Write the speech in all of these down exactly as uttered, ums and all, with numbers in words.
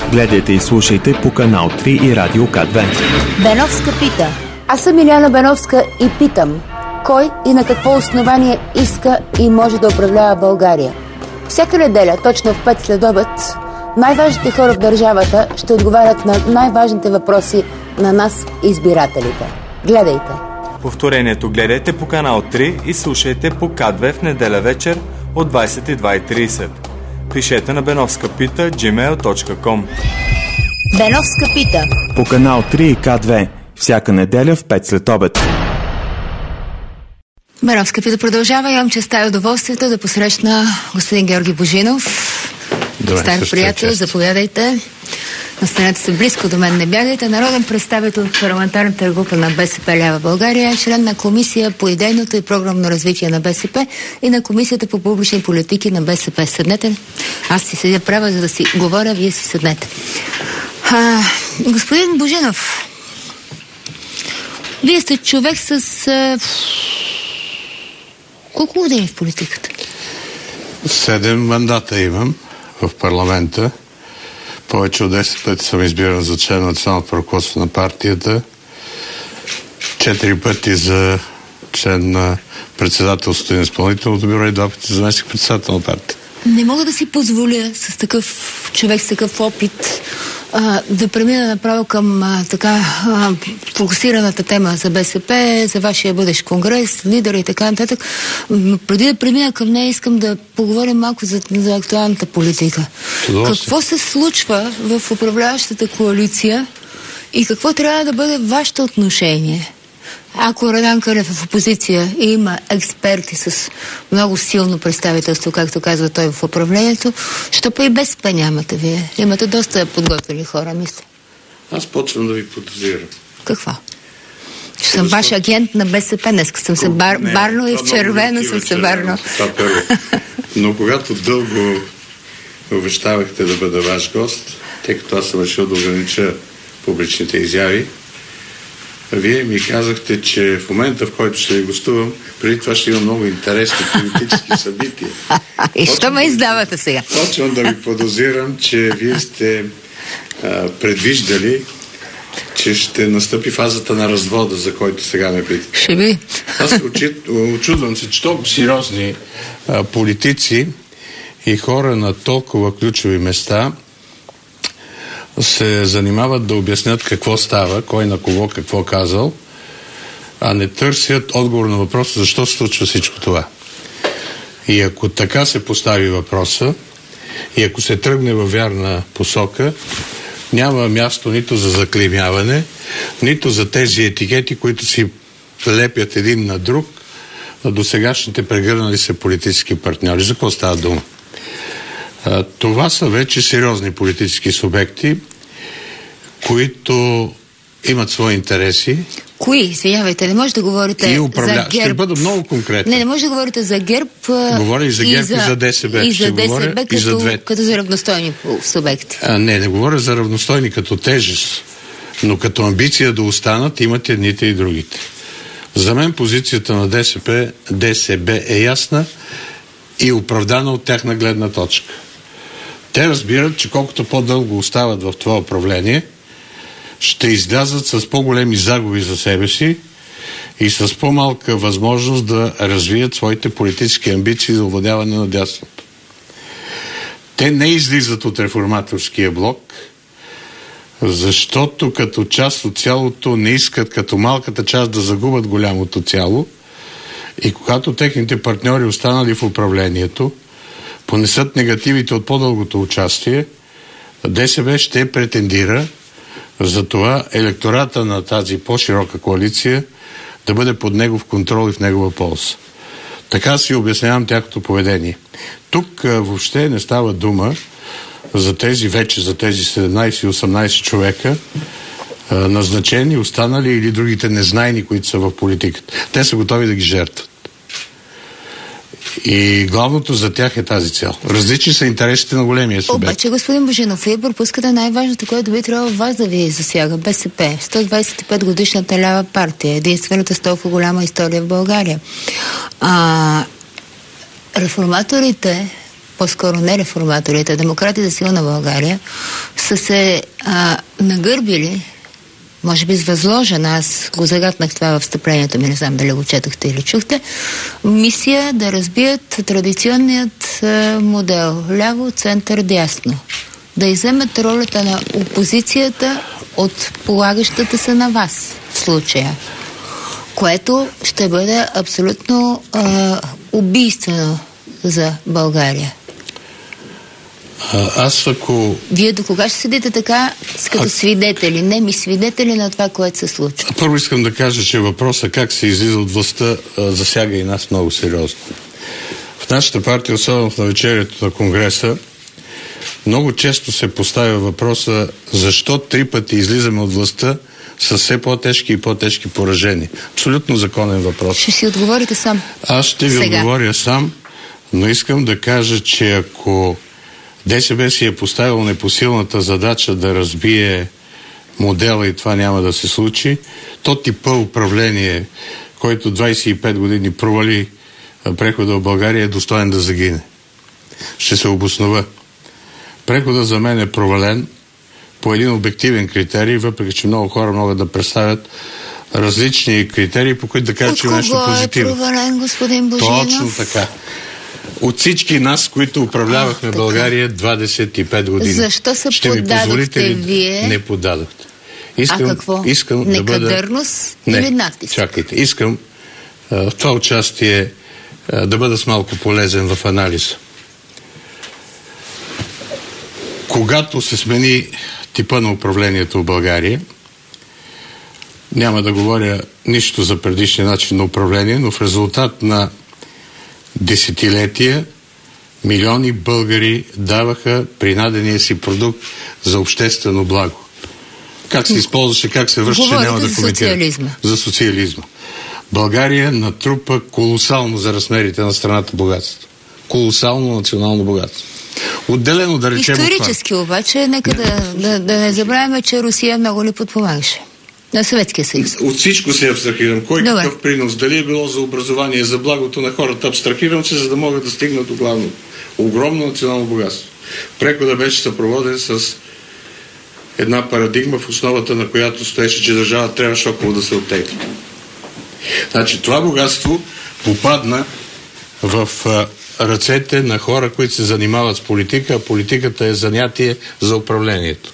Гледайте и слушайте по канал три и Радио К две. Беновска пита. Аз съм Илияна Беновска и питам: кой и на какво основание иска и може да управлява България? Всяка неделя, точно в пет след обед, най-важните хора в държавата ще отговарят на най-важните въпроси на нас, избирателите. Гледайте! Повторението гледайте по канал три и слушайте по К две в неделя вечер от двадесет и две и тридесет. Пишете на беновска пита джи мейл точка ком. Беновска пита. По канал три и К две всяка неделя в пет след обед. Беновска пита продължава. Имам честа и удоволствието да посрещна господин Георги Божинов. Добре, стар приятел, чест. Заповядайте. Настанете се близко до мен, не бягайте. Народен представител от парламентарната група на БСП Лява България, член на Комисия по идейното и програмно развитие на БСП и на Комисията по публични политики на БСП. Седнете. Аз си седя права, за да си говоря, вие си седнете. А, господин Божинов, вие сте човек с... А... колко години в политиката? Седем мандата имам в парламента. Повече от десет пъти съм избиран за член на националното ръководство на партията. Четири пъти за член на председателството и на изпълнителното бюро и два пъти за заместник председател на партията. Не мога да си позволя с такъв човек, с такъв опит а, да премина направо към а, така а, фокусираната тема за БСП, за вашия бъдещ конгрес, лидера и така нататък. Но преди да премина към нея, искам да поговорим малко за, за актуалната политика. Какво се случва в управляващата коалиция и какво трябва да бъде вашето отношение? Ако Радан Кънев е в опозиция и има експерти с много силно представителство, както казва той в управлението, що па и БСП нямате вие? Имате доста подготвени хора, мисля. Аз почвам да ви подозирам. Какво? Че съм ваш агент на БСП. Днес съм се бар, не, барно и в червено съм се барно. Това първо. Но когато дълго обещавахте да бъда ваш гост, тъй като аз съм решил да огранича публичните изяви, вие ми казахте, че в момента, в който ще ви гостувам, преди това ще има много интересни политически събития. И що ме издавате сега? Почвам да ви подозирам, че вие сте а, предвиждали, че ще настъпи фазата на развода, за който сега ме питате. Ще би. Аз очудвам се, че толкова сериозни а, политици и хора на толкова ключови места се занимават да обяснят какво става, кой на кого какво казал, а не търсят отговор на въпроса защо се случва всичко това. И ако така се постави въпроса, и ако се тръгне във вярна посока, няма място нито за заклеймяване, нито за тези етикети, които си лепят един на друг на досегашните прегърнали се политически партньори. За какво става дума? Това са вече сериозни политически субекти, които имат свои интереси. Кои? Извинявайте, не може да говорите и управля... за ГЕРБ. Ще бъда много конкретен. Не, не може да говорите за ГЕРБ. Говоря и за ГЕРБ и за, и за ДСБ. И за ДСБ като, и за две. като за равностойни субекти. А, не, не говоря за равностойни като тежест, но като амбиция да останат имат едните и другите. За мен позицията на ДСБ, ДСБ е ясна и оправдана от тяхна гледна точка. Те разбират, че колкото по-дълго остават в това управление, ще излязат с по-големи загуби за себе си и с по-малка възможност да развият своите политически амбиции за овладяване на дясното. Те не излизат от реформаторския блок, защото като част от цялото не искат като малката част да загубят голямото цяло и когато техните партньори останали в управлението понесат негативите от по-дългото участие, ДСБ ще претендира за това електората на тази по-широка коалиция да бъде под негов контрол и в негова полза. Така си обяснявам тяхното поведение. Тук а, въобще не става дума за тези вече, за тези седемнайсет-осемнайсет човека, а, назначени, останали или другите незнайни, които са в политиката. Те са готови да ги жертват. И главното за тях е тази цел. Различни са интересите на големия субект. Обаче, господин Божинов, вие пропускате най-важното, което би трябвало вас да ви засяга. БСП, сто двайсет и пет годишната лява партия, единствената с толкова голяма история в България. А, реформаторите, по-скоро не реформаторите, демократите сила на България, са са се а, нагърбили, може би с възложена, аз го загатнах това в встъплението ми, не знам дали го четохте или чухте, мисия да разбият традиционният а, модел ляво, център, дясно. Да изземат ролята на опозицията от полагащата се на вас в случая, което ще бъде абсолютно а, убийствено за България. А, аз ако... Вие до кога ще седите така, като а... свидетели, не ми свидетели на това, което се случва? Първо искам да кажа, че въпросът как се излиза от властта а, засяга и нас много сериозно. В нашата партия, особено в навечерието на Конгреса, много често се поставя въпроса защо три пъти излизаме от властта с все по-тежки и по-тежки поражения. Абсолютно законен въпрос. Ще си отговорите сам. Аз ще ви Сега. отговоря сам, но искам да кажа, че ако ДСБ си е поставил непосилната задача да разбие модела и това няма да се случи, то типа управление, който двайсет и пет години провали прехода в България, е достоен да загине. Ще се обоснова. Преходът за мен е провален по един обективен критерий, въпреки че много хора могат да представят различни критерии, по които да кажат, че има нещо позитивно. От кого е провален, господин Божинов? Точно така. От всички нас, които управлявахме а, България двадесет и пет години. Защо се ще поддадохте ли... вие? Не поддадохте. Искам, а какво? Искам Некадърност да бъда... или натиск? Чакайте. Искам а, в това участие а, да бъда с малко полезен в анализа. Когато се смени типа на управлението в България, няма да говоря нищо за предишния начин на управление, но в резултат на десетилетия милиони българи даваха принадения си продукт за обществено благо. Как се използваше, как се връщаше, няма да коментирам. Социализма. За социализма. България натрупа колосално за размерите на страната богатство. Колосално национално богатство. Отделено, да речем... Исторически обаче, нека да, да, да не забравяме, че Русия много ли подпомагаше на Съветския съюз. От всичко се абстрахирам. Кой Добре. Какъв принос? Дали е било за образование, за благото на хората? Абстрахирам се, за да могат да стигнат до главно. Огромно национално богатство. Преходът беше съпроводен с една парадигма, в основата на която стоеше, че държава трябваше около да се оттегли. Значи това богатство попадна в а, ръцете на хора, които се занимават с политика, а политиката е занятие за управлението.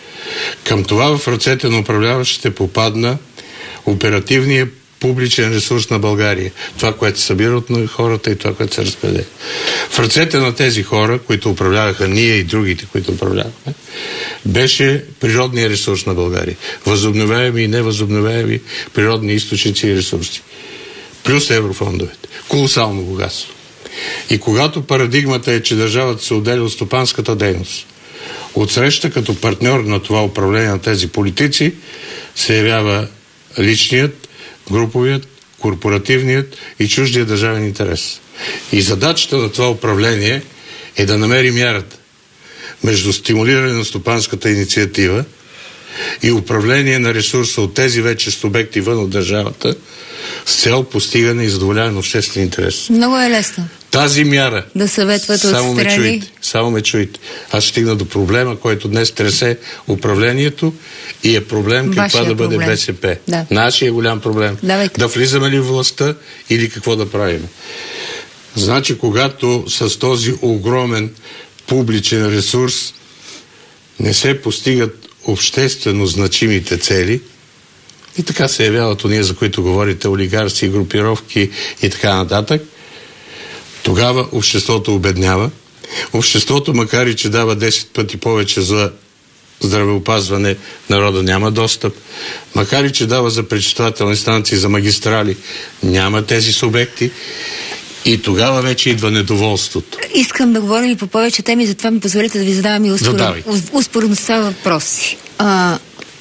Към това в ръцете на управляващите попадна оперативния публичен ресурс на България. Това, което се събира от хората и това, което се разпределя. В ръцете на тези хора, които управляваха ние и другите, които управлявахме, беше природния ресурс на България. Възобновяеми и невъзобновяеми природни източници и ресурси. Плюс еврофондовете. Колосално богатство. И когато парадигмата е, че държавата се отделя от стопанската дейност, отсреща като партньор на това управление на тези политици, се явява личният, груповият, корпоративният и чуждият държавен интерес. И задачата на това управление е да намери мярата между стимулиране на стопанската инициатива и управление на ресурса от тези вече субекти вън от държавата с цел постигане и задоволяване на обществен интерес. Много е лесно. Тази мяра... Да съветват само отстрани. Ме чуйте, само ме чуйте. Аз стигна до проблема, който днес тресе управлението и е проблем каква Вашия да бъде проблем. БСП. Да. Нашия голям проблем. Давайте. Да влизаме ли в властта или какво да правим. Значи, когато с този огромен публичен ресурс не се постигат обществено значимите цели, и така се явяват ония, за които говорите, олигарси, групировки и така нататък, тогава обществото обеднява. Обществото, макар и че дава десет пъти повече за здравеопазване, народа няма достъп. Макар и че дава за пречиствателни станции, за магистрали, няма тези субекти. И тогава вече идва недоволството. Искам да говорим и по повече теми, затова ми позволите да ви задавам и успоредно успоредно въпроси. А,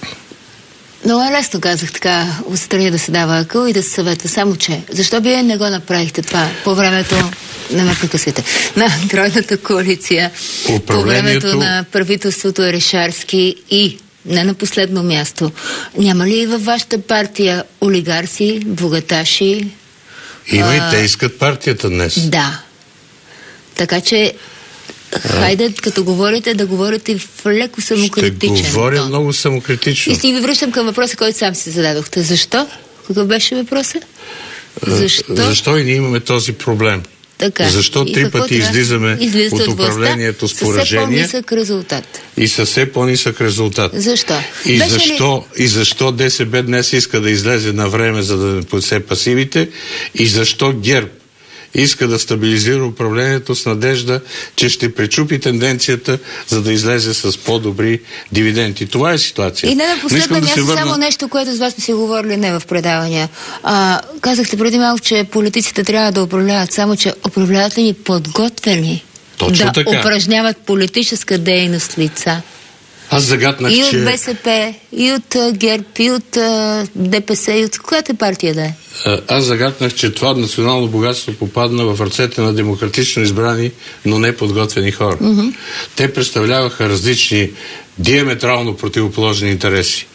много е лесно, казах така, отстрани да се дава акъл и да се съветва. Само че, защо вие не го направихте това по времето, не ме прекъсвайте, на тройната коалиция, по времето на правителството Орешарски и не на последно място? Няма ли във вашата партия олигарси, богаташи? Има а, и те искат партията днес. Да. Така че Хайде, като говорите, да говорите в леко самокритичен. Ще говоря тон. много самокритично. И си ви връщам към въпроса, който сам си зададохте. Защо? Какъв беше въпросът? Защо? Защо и ние имаме този проблем? Така. Защо три пъти излизаме Излизате от управлението с поражение? Със все по-нисък резултат. И със все по-нисък резултат. Защо? И Беше защо, ли... и защо ДСБ днес иска да излезе на време, за да не понесе пасивите? И защо ГЕРБ иска да стабилизира управлението с надежда, че ще пречупи тенденцията, за да излезе с по-добри дивиденти. Това е ситуация. И не на последно място, да върна... само нещо, което с вас сме си говорили не в предавания. А, казахте преди малко, че политиците трябва да управляват, само че управляват ли ни подготвени Точно да така. упражняват политическа дейност лица? Аз загатнах, и от че... БСП, и от uh, ГЕРБ, и от uh, ДПС, и от която партия да е? Аз загатнах, че това национално богатство попадна в ръцете на демократично избрани, но не подготвени хора. Mm-hmm. Те представляваха различни, диаметрално противоположни интереси.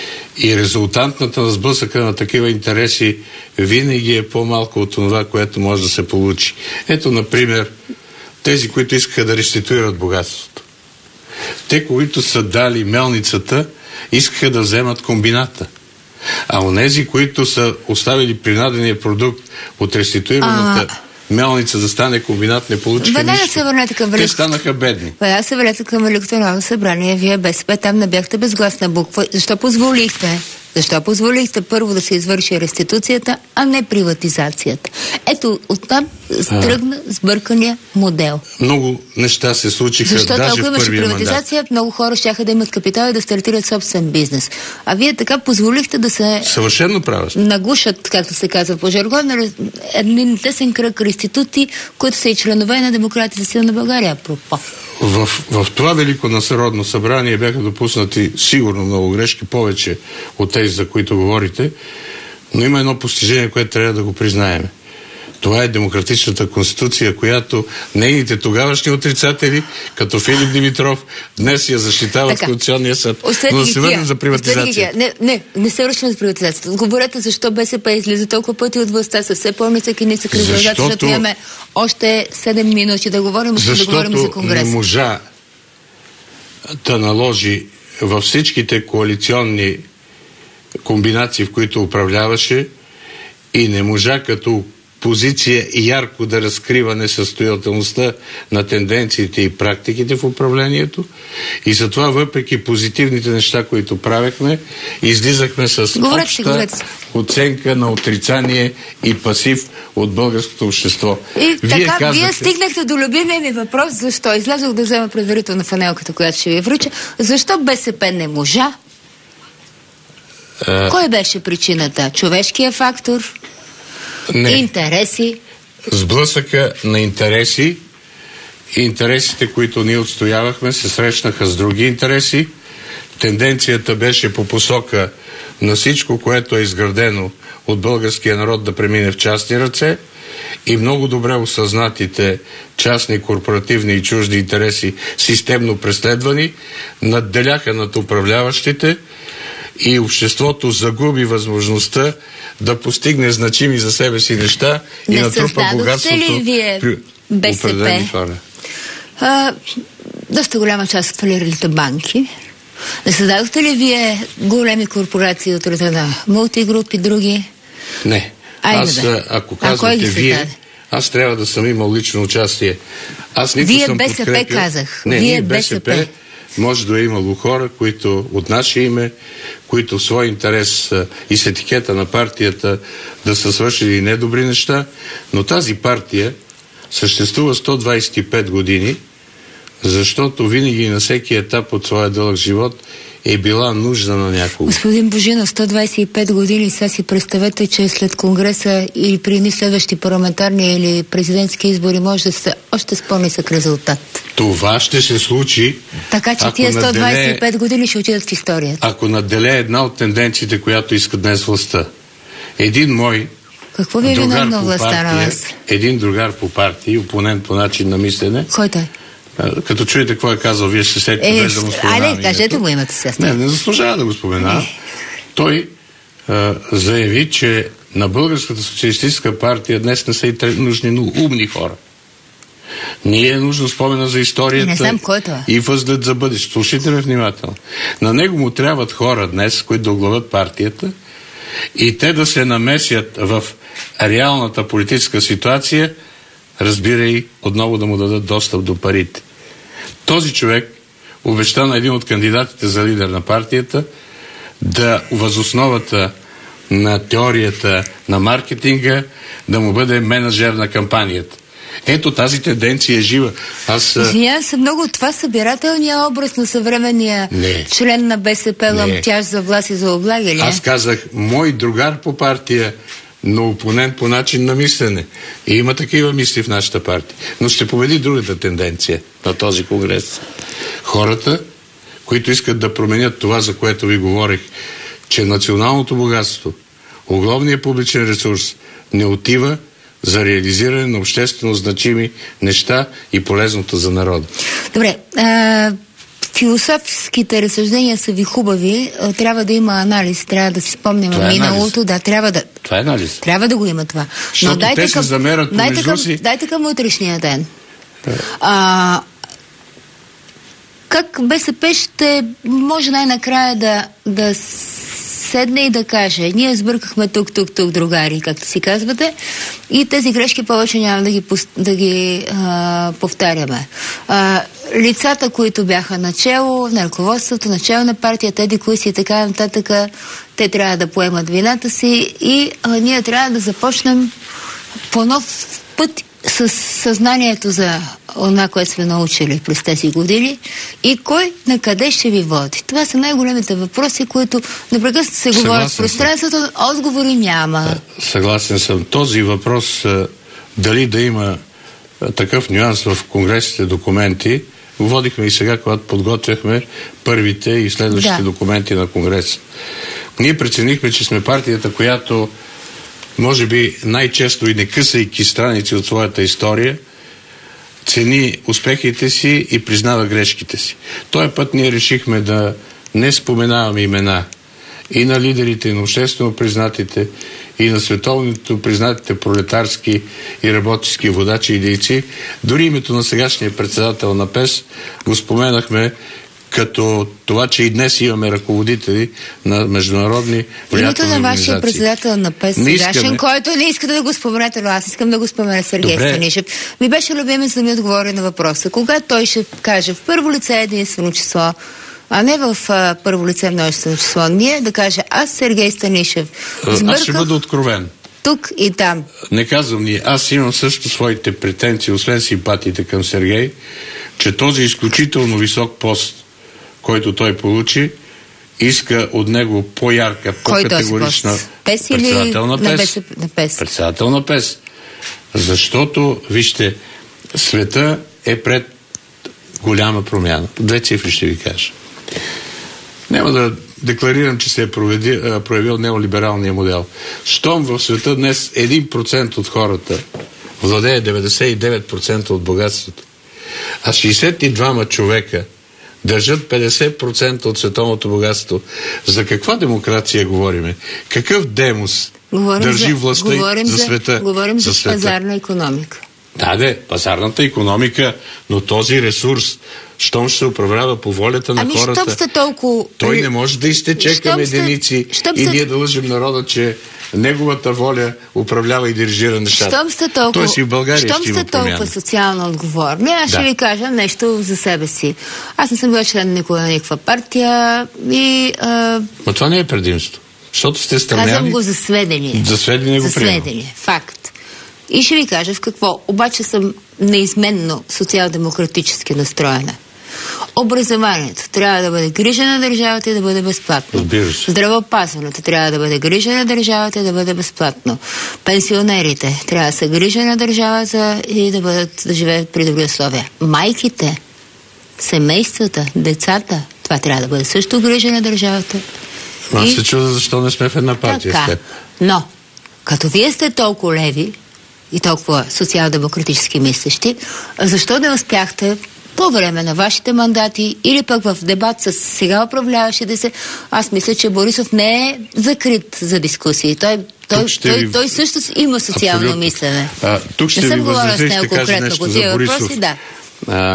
И резултантната на сблъсъка на такива интереси винаги е по-малко от това, което може да се получи. Ето, например, тези, които искаха да реституират богатството. Те, които са дали мелницата, искаха да вземат комбината. А онези, които са оставили принадения продукт от реституираната а... мелница да стане комбинат, не получиха нищо. Се върнете към Те станаха бедни. Веднага се върнете към Великото народно събрание. Вие БСП там не бяхте безгласна буква. Защо позволихте? Защо позволихте първо да се извърши реституцията, а не приватизацията? Ето, оттам тръгна сбъркания модел. Много неща се случиха. Защото даже ако имаше приватизация, мандат. Много хора щяха да имат капитал и да стартират собствен бизнес. А вие така позволихте да се съвършено права. Нагушат, както се казва по жаргон, един тесен кръг реститути, които са и членове на Демократите за силна България. Апропо. В, в това Велико народно събрание бяха допуснати сигурно много грешки, повече от тези, за които говорите, но има едно постижение, което трябва да го признаем. Това е демократичната конституция, която нейните тогавашни отрицатели, като Филип Димитров, днес я защитават в Конституционния съд. Остани Но да се върнем за приватизация. Не, не, не се връщаме за приватизацията. Отговорете защо БСП излиза толкова пъти от властта със все по-нисък и нисък резултат, защото имаме още седем минути да говорим, да говорим за Конгрес. Защото не можа да наложи във всичките коалиционни комбинации, в които управляваше, и не можа като позиция ярко да разкрива несъстоятелността на тенденциите и практиките в управлението. И затова, въпреки позитивните неща, които правехме, излизахме с говорете, обща говорете. оценка на отрицание и пасив от българското общество. И вие така, казахте... вие стигнахте до любимия ми въпрос, защо? Излязох да взема предварително фанелката, която ще ви връча. Защо БСП не можа? А... Кой беше причината? Човешкия фактор? Не. Интереси? Сблъсъка на интереси. Интересите, които ние отстоявахме, се срещнаха с други интереси. Тенденцията беше по посока на всичко, което е изградено от българския народ, да премине в частни ръце, и много добре осъзнатите частни, корпоративни и чужди интереси, системно преследвани, надделяха над управляващите, и обществото загуби възможността да постигне значими за себе си неща и не натрупа богатството ли вие при определени хора. А, доста голяма част от фалиралите банки. Не създадохте ли вие големи корпорации от рода на Мултигруп и други? Не. Айде, аз, да. ако казвате вие, аз трябва да съм имал лично участие. Аз нито вие съм БСП подкрепил... казах. Не, вие ние БСП, БСП може да е имало хора, които от наше име, които в свой интерес и с етикета на партията да са свършили недобри неща, но тази партия съществува сто двадесет и пет години, защото винаги на всеки етап от своя дълъг живот е била нужда на някого. Господин Божинов, сто двадесет и пет години, сега си представете, че след Конгреса или при едни следващи парламентарни или президентски избори може да са още с по-нисък резултат. Това ще се случи. Така че тия сто двадесет и пет години ще отидат в историята. Ако наделе една от тенденциите, която иска днес властта. Един мой Какво ви е виновна властта на вас? Един другар по партия, опонент по начин на мислене. Кой той? Като чуете какво е казал, вие ще сетите е, без да му споменавам. Айде, кажете му имате сега. Не, не заслужава да го спомена. Той а, заяви, че на Българската социалистическа партия днес не са и нужни умни хора. Ние е нужно спомена за историята. Не знам кой е това. И възглед за бъдеще. Слушайте ме внимателно. На него му трябват хора днес, които да оглавят партията и те да се намесят в реалната политическа ситуация, разбирай, отново да му дадат достъп до парите. Този човек обеща на един от кандидатите за лидер на партията да възосновата на теорията на маркетинга да му бъде менеджер на кампанията. Ето тази тенденция е жива. Аз... Извинявам се много, това събирателния образ на съвременния не. член на БСП ламтяж за власт и за облаги ли? Аз казах, мой другар по партия, но опонент по начин на мислене. И има такива мисли в нашата партия. Но ще победи другата тенденция на този конгрес. Хората, които искат да променят това, за което ви говорих, че националното богатство, огромният публичен ресурс не отива за реализиране на обществено значими неща и полезното за народа. Добре, а, философските разсъждения са ви хубави, трябва да има анализ, трябва да си спомним миналото, да, трябва да... Това е анализ. Трябва да го има това. Защото Но дайте те към, се замерят помежду към, си... Дайте към утрешния ден. А, как БСП ще може най-накрая да, да седне и да каже, ние сбъркахме тук, тук, тук, другари, както си казвате, и тези грешки повече няма да ги, да ги а, повтаряме. А, лицата, които бяха начело на ръководството, начало на партията, еди кои си и така нататък, те трябва да поемат вината си и а, ние трябва да започнем по нов път с съзнанието за това, което сме научили през тези години и кой на къде ще ви води. Това са най-големите въпроси, които непрекъснато се говорят в пространството, отговори няма. Съгласен съм. Този въпрос, дали да има такъв нюанс в конгресните документи, водихме и сега, когато подготвяхме първите и следващите да. документи на конгреса. Ние преценихме, че сме партията, която може би най-често и не късайки страници от своята история, цени успехите си и признава грешките си. Този път ние решихме да не споменаваме имена и на лидерите, и на обществено признатите, и на световното признатите пролетарски и работнически водачи и дейци. Дори името на сегашния председател на ПЕС го споменахме като това, че и днес имаме ръководители на международни влиятелни името на организации. вашия председател на ПЕС сегашен, който не искате да го споменете, но аз искам да го спомена, Сергей Добре. Станишев. Ми беше любимец да ми отговори на въпроса. Кога той ще каже в първо лице единствено число, а не в а, първо лице множествено число, ние да каже, аз Сергей Станишев сбърках... Аз ще бъда откровен. Тук и там. Не казвам ни, аз имам също своите претенции, освен симпатиите към Сергей, че този изключително висок пост, който той получи, иска от него по-ярка, по-категорична председател на ПЕС. на ПЕС. Председател на ПЕС. Защото, вижте, света е пред голяма промяна. Две цифри ще ви кажа. Няма да декларирам, че се е проведи, проявил неолибералния модел. Щом в света днес един процент от хората владее деветдесет и девет процента от богатството, а шейсет и двама човека държат петдесет процента от световното богатство. За каква демокрация говориме? Какъв демос говорим държи за, властта говорим за, за света? Говорим за, за света. пазарна икономика. Да, де, пазарната икономика, но този ресурс, щом ще се управлява по волята на ами, хората, щом сте толкова... той не може да изтече към единици щом и сте... ние да лъжим народа, че неговата воля управлява и дирижира нещата. Щом сте толкова, Тоест и в България щом ще има сте толкова социално отговорни, аз да. ще ви кажа нещо за себе си. Аз не съм била член никога на никаква партия и... А... Но това не е предимство. Защото сте стремняли... Казвам го за сведение. За сведение го за приемам. сведение. Факт. И ще ви кажа в какво. Обаче съм неизменно социал-демократически настроена. Образованието трябва да бъде грижа на държавата и да бъде безплатно. Здравеопазването трябва да бъде грижа на държавата и да бъде безплатно. Пенсионерите трябва да са грижа на държавата и да бъдат да живеят при добри условия. Майките, семействата, децата, това трябва да бъде също грижа на държавата. Аз и... се чудя защо не сме в една партия така. с теб. Но, като вие сте толкова леви и толкова социал-демократически мислещи, защо не успяхте по време на вашите мандати или пък в дебат с сега управляващите се, аз мисля, че Борисов не е закрит за дискусии. Той, той, той, ви... той също има социално Абсолютно. мислене. А, тук ще не ви възразя и с ще кажа нещо за Борисов. Въпроси, да. А,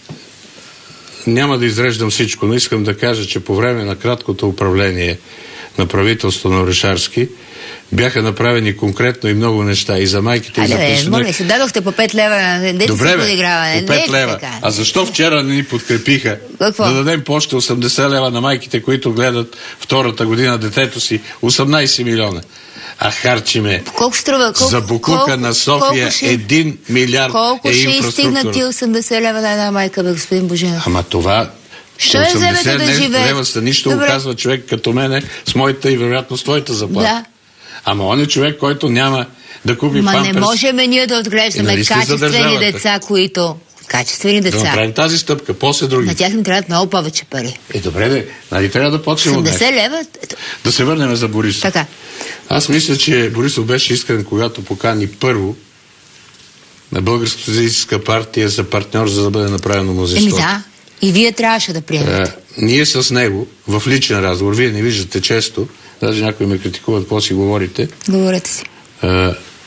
няма да изреждам всичко, но искам да кажа, че по време на краткото управление на правителство на Орешарски бяха направени конкретно и много неща и за майките, и за пенсионерите. Моля се, дадохте по пет лева на дете Добре, си бе, подиграване. по пет лева. А защо вчера не ни подкрепиха? Какво? Да дадем по още осемдесет лева на майките, които гледат втората година детето си. осемнайсет милиона. А харчиме колко струва? Колко, за буклука колко, на София ще, един милиард колко е ще инфраструктура. изстигнат ти осемдесет лева на една майка, бе, господин Божинов? Ама това... Що я вземете да живее? Лева са нищо го казва човек като мене с моята и вероятно с твоята заплата. Да. Ама он е човек, който няма да купи Ма памперс. не можем ние да отглеждаме нали качествени деца, които... Качествени деца. Да направим тази стъпка, после други. На тях им трябват много повече пари. Е, добре, де. Нали трябва да почнем от осемдесет лева? Да се върнем за Борисов. Така. Аз мисля, че Борисов беше искрен, когато покани първо на Българската социалистическа партия за партньор, за да бъде направено мнозинство. Еми да. И вие трябваше да приемете. Е, ние с него, в личен разговор, вие не виждате често, даже някои ме критикуват, какво си говорите. Говорете си. Е,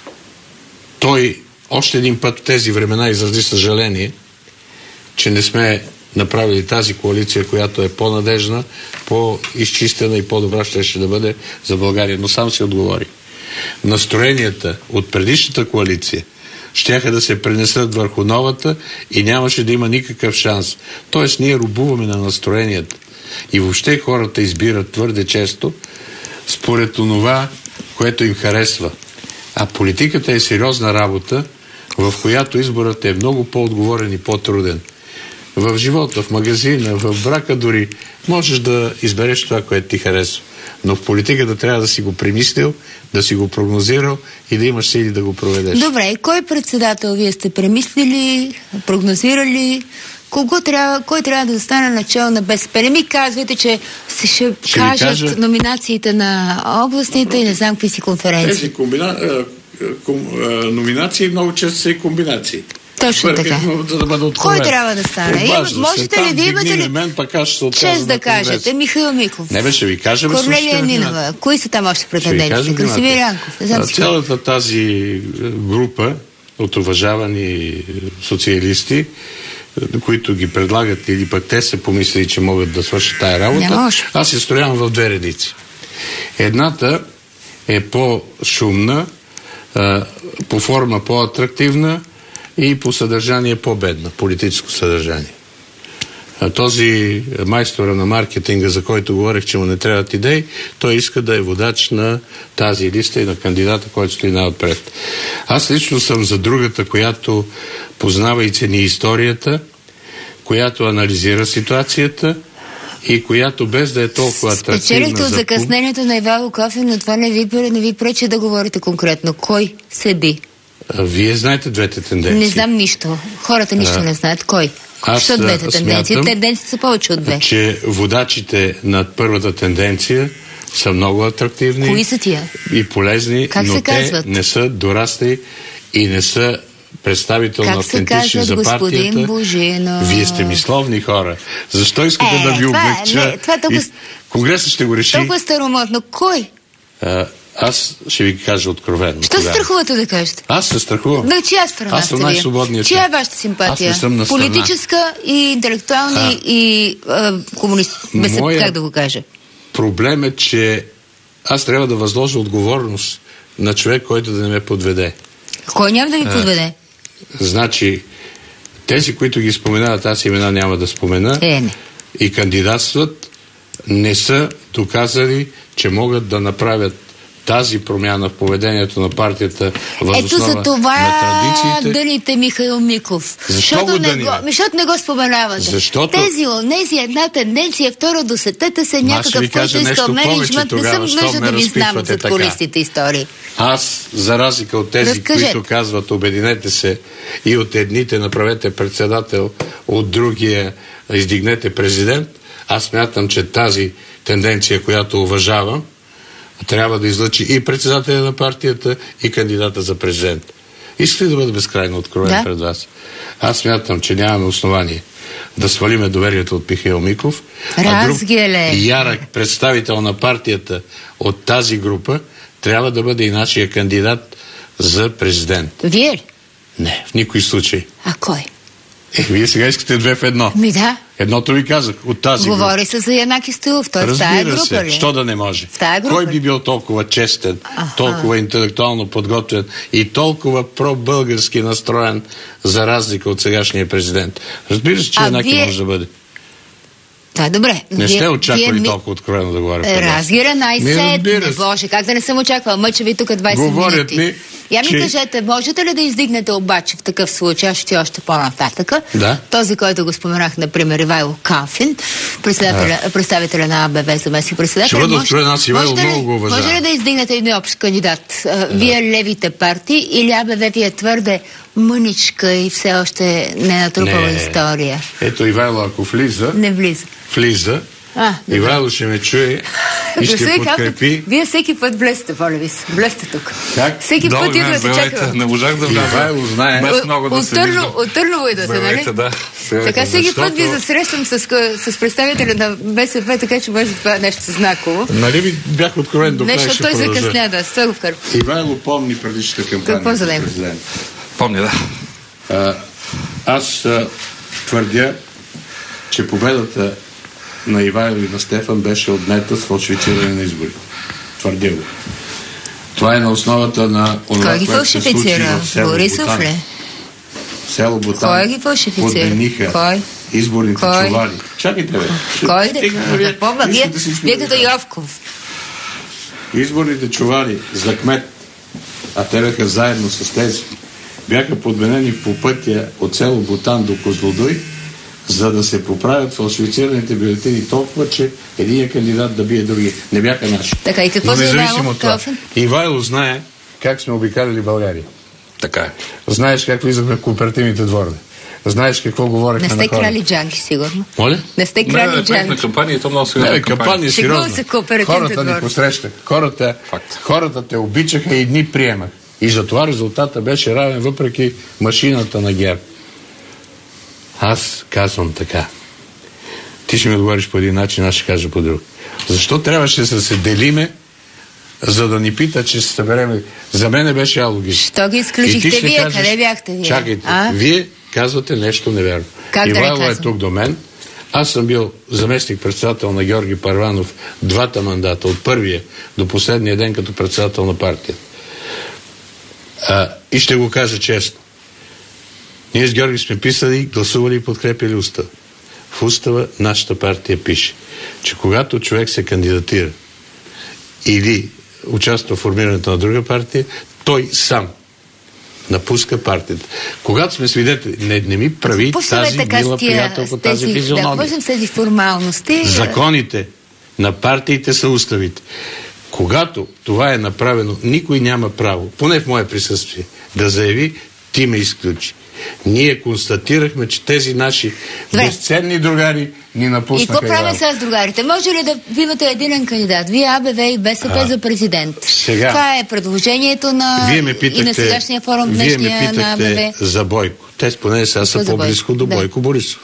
той още един път в тези времена изрази съжаление, че не сме направили тази коалиция, която е по-надежна, по-изчистена и по-добра ще да бъде за България. Но сам си отговори. Настроенията от предишната коалиция щяха да се пренесат върху новата и нямаше да има никакъв шанс. Тоест ние рубуваме на настроенията. И въобще хората избират твърде често според онова, което им харесва. А политиката е сериозна работа, в която изборът е много по-отговорен и по-труден. В живота, в магазина, в брака дори можеш да избереш това, което ти харесва. Но в политиката трябва да си го премислил, да си го прогнозирал и да имаш сили да го проведеш. Добре, кой председател вие сте премислили, прогнозирали? Кого трябва, кой трябва да стане начало на БСП? Не ми казвайте, че ще, ще кажат кажа... номинациите на областните и не знам какви си конференции. Тези комбина... ком... номинации много често са и комбинации. Точно Бърках, така. За да бъда кой трябва да стане? Обажда можете ли, вие имате ли мен, пък аз ще се чест да кажете? Михаил Миков. Не бе, ще ви кажа. Корнелия Нинова. Кои са там още претендентите? Красимир Янков. Цялата тази група от уважавани социалисти, които ги предлагат или пък те се помислили, че могат да свършат тая работа, аз се строявам в две редици. Едната е по-шумна, по форма по-атрактивна и по съдържание по-бедна, политическо съдържание. Този майстора на маркетинга, за който говорех, че му не трябват идеи, той иска да е водач на тази листа и на кандидата, който стои най-отпред. Аз лично съм за другата, която познава и цени историята, която анализира ситуацията и която без да е толкова атрактивна. Спечелихте от закъснението на Ивайло Калфин, но това не ви, не ви пречи да говорите конкретно. Кой седи? А, вие знаете двете тенденции. Не знам нищо. Хората нищо а, не знаят. Кой? Аз Що двете тенденции? Тенденциите са повече от две. Че водачите над първата тенденция са много атрактивни. Кои са тия? И полезни, как но те казват? Не са дорасли и не са представител как на автентични за партията. Божинов? Вие сте мисловни хора. Защо искате е, да ви облегча? Не, това е толкова... Конгресът ще го реши. Толкова старомодно. Кой? А, аз ще ви кажа откровенно. Що се страхувате да кажете? Аз се страхувам. На чия страна аз съм най-свободният. Чия е вашата симпатия? Аз не съм на страна. Политическа и интелектуална а, и а, комунист... Моя... Как да го кажа? Проблем е, че аз трябва да възложа отговорност на човек, който да не ме подведе. Кой няма да ви подведе? А, значи, тези, които ги споменават, аз имена няма да спомена, е, не. и кандидатстват, не са доказали, че могат да направят тази промяна в поведението на партията въз основа Ето за това на традициите. дъните Михаил Миков. Защо го не го, защото не го споменавате. Защото... Тези, онези, една тенденция, второ, досетете се някакъв, който иска менеджмент. Не съм нужда да ви знам за колистите истории. Аз, за разлика от тези, Разкажете. които казват обединете се и от едните направете председател, от другия издигнете президент, аз смятам, че тази тенденция, която уважавам, трябва да излъчи и председателя на партията, и кандидата за президент. Иска ли да бъде безкрайно откровен да. пред вас? Аз смятам, че нямаме основание да свалиме доверието от Михаил Миков. Разгеле. А друг ярък представител на партията от тази група трябва да бъде и нашия кандидат за президент. Вие ли? Не, в никой случай. А кой? Е, вие сега искате две в едно. Ми да. Едното ви казах, от тази група. Говори се за Янаки Стоилов, той в тая група се, ли? що да не може? В тая група Кой ли? би бил толкова честен, Аха. толкова интелектуално подготвен и толкова пробългарски настроен, за разлика от сегашния президент? Разбира се, че А Янаки вие... може да бъде. Това е добре. Не вие, сте очаквали вие ми... толкова откровено да говоря. Разгира най-сетне. Боже, как да не съм очаквала? Мъча ви тук двайсет Говорят минути. ми, Я ми че... кажете, можете ли да издигнете обаче в такъв случай, аз ще ти още по-нататъка, да? този, който го споменах, например, Ивайло Калфин, представителя, а... представителя на АБВ, заместник председател. Ще бъда откровен, аз Ивайло можете много ли, го уважавам. може ли да издигнете един общ кандидат? Да. Вие левите партии или АБВ ви е твърде мъничка и все още не е натрупала не. история? Ето Ивайло, ако влиза, не влиза. влиза, А, Ивайло ще ме чуе и ще подкрепи. Вие всеки път блесте, воля ви се. Блесте тук. Как? Всеки Долу път идвате, чакай. Не можах да вляза. Ивайло знае. Без много да от, се Търно, виждам. от Търново идвате, нали? Бевайте, да. Така всеки защото... път ви засрещам с, с представителя на БСП, така че може това е нещо знаково. Нали ви бях откровен до края, нещо ще той се продължа. късня, да, с това го вкарва. Ивайло помни предишната кампания. Какво за него? Помня, да. А, аз а, твърдя, че победата на Ивайло и на Стефан беше отнета с фалшифициране на изборите. Твърдя го. Това е на основата на онова, Кой ги което се случи фалшифицира? в село Борисов Ботан. ли? В село Ботан. Кой ги фалшифицира? Подмениха Кой? изборните Кой? чувари. Чакайте, бе. Кой? Стигнем, вие. Да помня, вие, Искате всичко вие да като кажа. Йовков. Изборните чувари за кмет, а те бяха заедно с тези, бяха подменени по пътя от село Ботан до Козлодуй, за да се поправят фалшифицираните бюлетини толкова, че един кандидат да бие други. Не бяха наши. Така, и какво Но за независимо Ивайло от това, Калфин? Ивайло знае как сме обикаляли България. Така е. Знаеш как влизахме в кооперативните дворове. Знаеш какво говорихме Не на сте хората. крали джанки, сигурно. Моля? Не сте Не, крали не, не, на джанки. кампания, то много Не, сериозна бе, кампания. кампания Шегува сериозна. се кооперативните Хората ни двор. посрещаха. Хората, Факт. хората те обичаха и дни приемах. И затова резултата беше равен, въпреки машината на ГЕРБ. Аз казвам така. Ти ще ми отговориш по един начин, аз ще кажа по друг. Защо трябваше да се делиме, за да ни пита, че се събереме? За мен беше алогично. Що ги изключихте вие? Къде бяхте вие? Чакайте, А? вие казвате нещо неверно. Как да не Ивайло е казвам? тук до мен. Аз съм бил заместник-председател на Георги Първанов двата мандата, от първия до последния ден като председател на партията. А, и ще го кажа честно. Ние с Георги сме писали, гласували и подкрепили устава. В устава нашата партия пише, че когато човек се кандидатира или участва в формирането на друга партия, той сам напуска партията. Когато сме свидетели, не, не ми прави тази мила приятелка, тази физиономия. Да, можем с тези формалности. Законите на партиите са уставите. Когато това е направено, никой няма право, поне в мое присъствие, да заяви, ти ме изключи. Ние констатирахме, че тези наши Две. безценни другари ни напуснаха. И какво правим Ивайло. сега с другарите? Може ли да ви имате единен кандидат? Вие АБВ и БСП А, за президент. сега. Това е предложението на Вие ме питахте, и на сегашния форум вие днешния ме на питахте АБВ. за Бойко. Те споне сега са за по-близко Бойко? до Да. Бойко Борисов.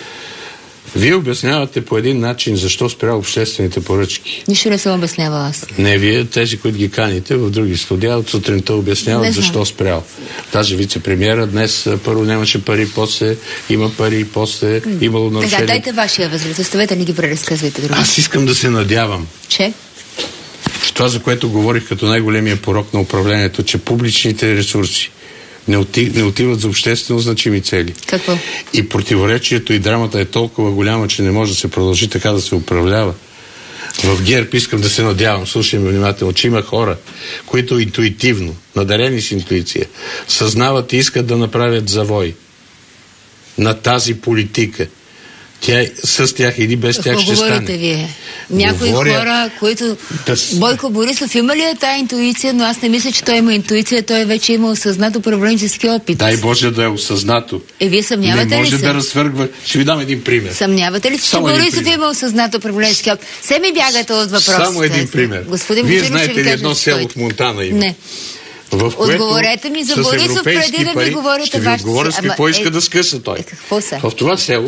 Вие обяснявате по един начин защо спря обществените поръчки. Нищо не съм обяснявала аз. Не вие, тези, които ги каните в други студия, от сутринта обясняват Не знам. защо спрял. Даже вице-премиера днес а, първо нямаше пари, после има пари, после имало Така, нарушение. дайте вашия възглед. Оставете, не ги преразказвайте други. Аз искам да се надявам, Че? че това, за което говорих като най-големия порок на управлението, че публичните ресурси не, оти, не отиват за обществено значими цели. Какво? И противоречието и драмата е толкова голяма, че не може да се продължи така да се управлява. В ГЕРБ искам да се надявам, слушай ме внимателно, че има хора, които интуитивно, надарени с интуиция, съзнават и искат да направят завой на тази политика. Тя с тях или без тях ще стане. Говорите вие. Някои Говоря хора, които... да... Бойко Борисов има ли е тая интуиция, но аз не мисля, че той има интуиция, той вече има осъзнат управленчески опит. Дай Боже да е осъзнато. Е, вие съмнявате Не ли може се? да разсвъргва. Ще ви дам един пример. Съмнявате ли се, че Само един Борисов пример. има осъзнат управленчески опит? Се ми бягате от въпросите. Само един пример. Господин Вие Божинов, ще знаете ви ли кажа едно своите. село в Монтана има? Не. В което Отговорете ми за с Борисов, европейски преди да ми пари, говорите ще ви вашите отговоря с си. какво Ама, иска е, да скъса той. Е, какво са? В това село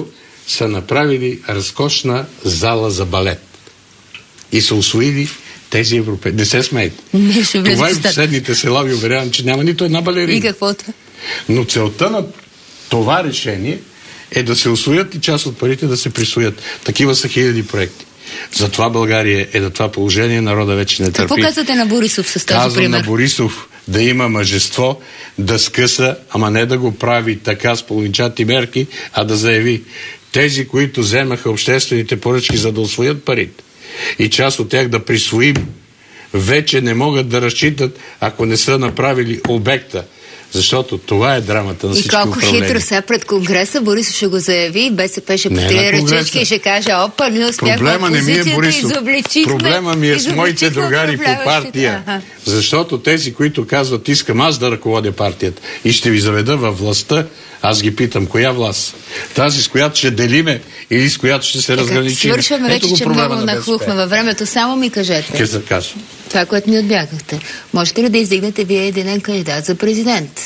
са направили разкошна зала за балет и са усвоили тези европейци. Не се смейте. Това и в последните села ви уверявам, че няма нито една балерина. И каквото? Но целта на това решение е да се усвоят и част от парите да се присвоят. Такива са хиляди проекти. Затова България е на това положение, народа вече не търпи. Какво казвате на Борисов с този Казвам пример? на Борисов да има мъжество, да скъса, ама не да го прави така с половинчати мерки, а да заяви: тези, които вземаха обществените поръчки за да усвоят парите и част от тях да присвоим, вече не могат да разчитат, ако не са направили обекта. Защото това е драмата на всички управления. И колко хитро сега пред Конгреса Борисов ще го заяви, БСП ще потие ръчички и ще каже: опа, ние успяхме опозицията, изобличихме. Проблема ми е с моите другари по партия. Ага. Защото тези, които казват: искам аз да ръководя партията и ще ви заведа във властта, аз ги питам: коя власт? Тази, с която ще делиме или с която ще се разграничим? Свършваме вече, че много нахлухме във времето. Само ми кажете. Ке се кажа. Това, което ми отбягахте. Можете ли да издигнете вие един кандидат за президент?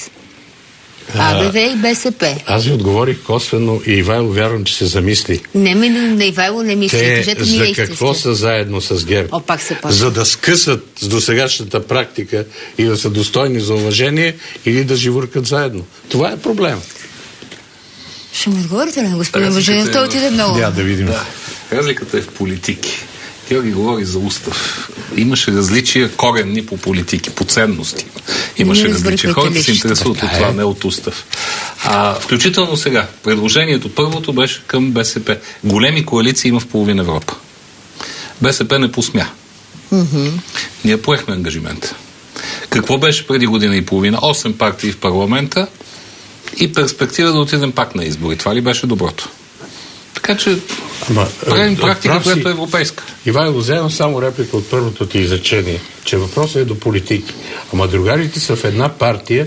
АБВ и БСП. Аз ви отговорих косвено и Ивайло вярвам, че се замисли. Не, ми, на Ивайло не мисли. Те Кажете ми за истински. какво са заедно с ГЕРБ? О, пак се почва. За да скъсат с досегашната практика и да са достойни за уважение или да живуркат заедно. Това е проблем. Ще му отговорите ли на господин Божинов? Той отиде много. Да, да видим. Да. Разликата е в политики. Георги говори за устав. Имаше различия коренни по политики, по ценности. Имаше различия. Хората се интересуват от това, не от устав. А, включително сега. Предложението първото беше към БСП. Големи коалиции има в половина Европа. БСП не посмя. Mm-hmm. Ние поехме ангажимент. Какво беше преди година и половина? Осем партии в парламента и перспектива да отидем пак на избори. Това ли беше доброто? Така че Ама, правим практика, която е европейска. Ивайло, вземам само реплика от първото ти изречение, че въпросът е до политики. Ама другарите са в една партия,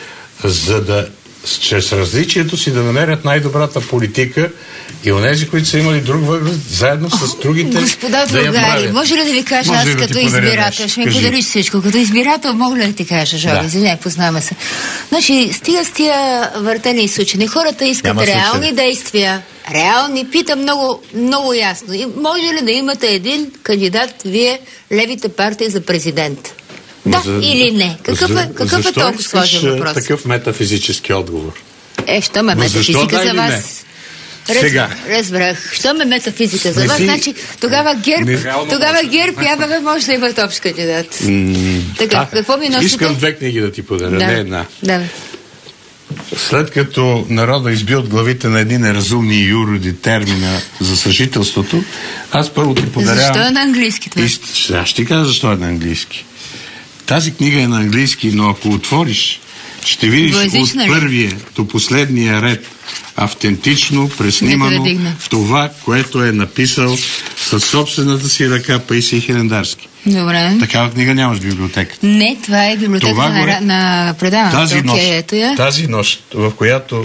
за да чрез различието си да намерят най-добрата политика и онези, които са имали друг възглед, заедно с другите. Господа да другари, може ли да ви кажа аз като избирател? Ще ми подариш всичко. Като избирател мога ли да ти кажа, Жоги? Да. Извиняй, познаваме се. Значи, стига с тия въртени и сучени. Хората искат Няма реални случай. действия. Реални. Питам много, много ясно. И може ли да имате един кандидат, вие, левите партии, за президент? Да за, или не? Какъв е, какъв е толкова сложен въпрос? Такъв метафизически отговор. Е, що ме метафизика да за вас? Раз, Сега. Разбрах. Що ме метафизика за вас? Си... Значи, тогава ГЕРБ, не, тогава ГЕРБ ябаве може да имат общ кандидат. Mm, така, а, какво ми носите? Искам две книги да ти подаря, да. не една. Да. След като народа изби от главите на един неразумни юриди термина за съжителството, аз първо ти подарявам... Защо е на английски това? И... Аз ще кажа защо е на английски. Тази книга е на английски, но ако отвориш, ще видиш от първия до последния ред автентично, преснимано това, което е написал със собствената си ръка Паисий Хилендарски. Добре. Такава книга нямаш в библиотеката. Не, това е библиотека това на, на предаването. Тази, okay, нощ, ето я. тази нощ, в която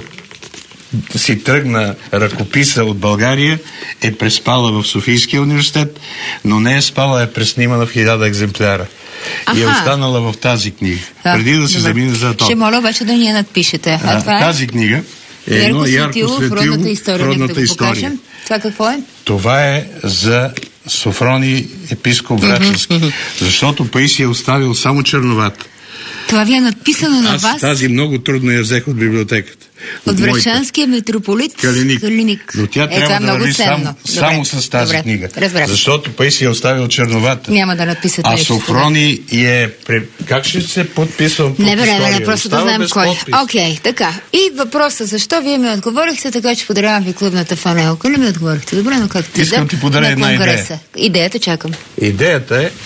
си тръгна ръкописа от България, е преспала в Софийския университет, но не е спала, е преснимана в хиляда екземпляра. Аха. И е останала в тази книга. Да, преди да се замине за това. Ще моля обаче да ни я надпишете. А, а това е? Тази книга е едно ярко светило в родната история. В родната да история. Това какво е? Това е за Софроний епископ Врачански. Mm-hmm. Защото Паисий е оставил само черновата. Това ви е надписано на Аз вас? тази много трудно я взех от библиотеката. От Врачанския митрополит Калиник. Калиник. Но тя е, трябва да върви само, само с тази Добре. книга. Разбрах. Защото Паисий е оставил черновата. Няма да надписате. А Софроний е... Как ще се подписвам под Не, бе, история? не, просто да знаем кой. Окей, okay, така. И въпросът, защо вие ми отговорихте, така че подарявам ви клубната фанелка. Ли ми отговорихте? Добре, но как ти Искам ти подаря една идея. Идеята чакам. Идеята е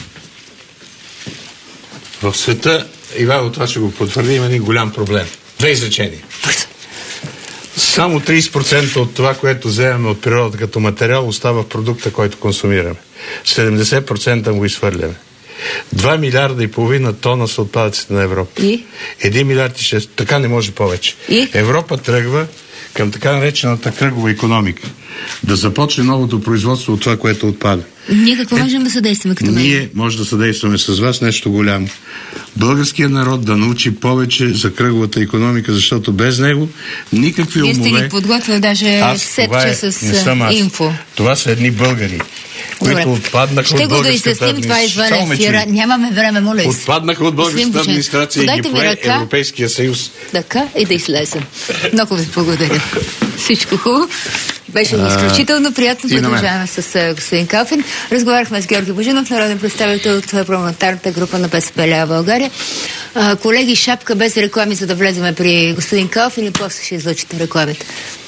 в света, Ивайло, това ще го потвърди, има един голям проблем. Две изречения. Само трийсет процента от това, което вземаме от природата като материал, остава в продукта, който консумираме. седемдесет процента го изхвърляме. Два милиарда и половина тона са отпадъците на Европа. И? Един милиард и шест. Така не може повече. И? Европа тръгва към така наречената кръгова икономика. Да започне новото производство от това, което отпада. Ние какво е, можем да съдействаме като медии? Ние може да съдействаме с вас нещо голямо. Българският народ да научи повече за кръговата икономика, защото без него никакви умове... Вие сте ги подготвили даже сетче е, с инфо. Това са едни българи, които Добре. отпаднаха Ще от българската администрация. Ще го да изясним, това е извън ефира. Нямаме време, моля. Отпаднаха от българската администрация и ги пое Европейския съюз. Така и да излезем. Много ви благодаря. Всичко хубаво. Беше изключително приятно. Продължаваме с господин Калфин. Разговаряхме с Георги Божинов, народен представител от парламентарната група на БСП лява България. А, колеги, шапка без реклами, за да влеземе при господин Калфин и после ще излъчите рекламите.